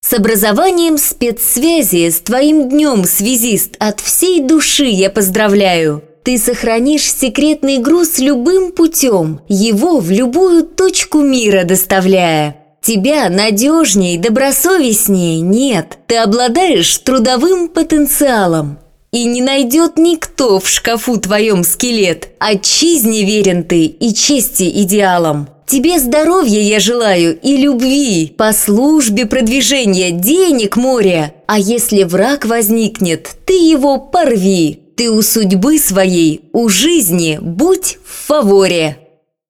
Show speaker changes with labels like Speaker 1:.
Speaker 1: С образованием спецсвязи, с твоим днем, связист, от всей души я поздравляю. Ты сохранишь секретный груз любым путем, его в любую точку мира доставляя. Тебя надежней, добросовестнее нет. Ты обладаешь трудовым потенциалом. И не найдет никто в шкафу твоем скелет. Отчизне верен ты и чести идеалам. Тебе здоровья я желаю и любви, по службе продвижения, денег море. А если враг возникнет, ты его порви. Ты у судьбы своей, у жизни будь в фаворе.